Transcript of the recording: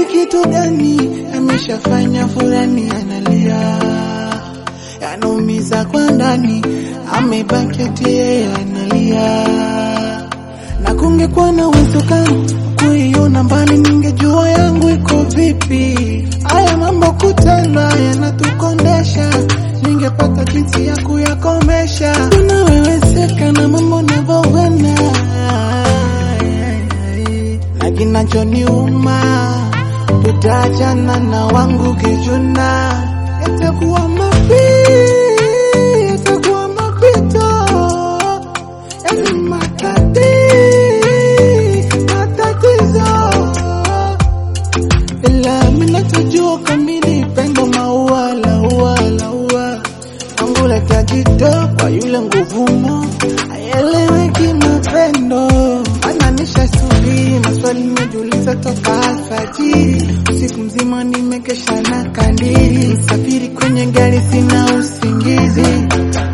Eti kitu gani ameshafanya fulani analia, yanaumiza kwa ndani, amebaki eti yeye analia. Na kungekuwa na uwezekano kuiona mbali, ningejua yangu iko vipi. Haya mambo kutenda yanatukondesha, ningepata jinsi ya kuyakomesha. Tunaweweseka na mambo navyoona, na kinachoniuma tutaachana na wangu kijuna. Yatakuwa mapito, yani matatizo. Ila mina tajua kamili pendo maua laua. Wangu leta jito kwa yule nguvumo, ayeleweki mapendo. Ananisha subiri, maswali nimejiuliza toka alfajiri. Usiku mzima nimekesha na kandiri, msafiri kwenye gari sina usingizi.